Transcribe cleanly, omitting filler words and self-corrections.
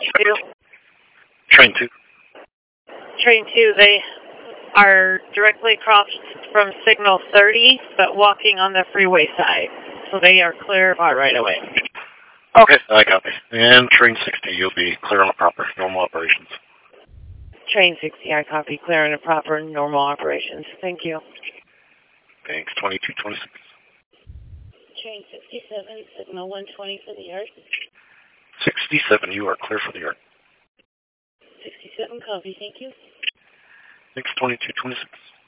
2. Train 2. Train 2, they are directly across from signal 30, but walking on the freeway side. So they are clear of our right away. Okay, I copy. And train 60, you'll be clear on the proper normal operations. Train 60, I copy. Clear on the proper normal operations. Thank you. Thanks, 2226. Train 67, signal 120 for the yard. 67, you are clear for the yard. 67, copy. Thank you. Thanks, 2226.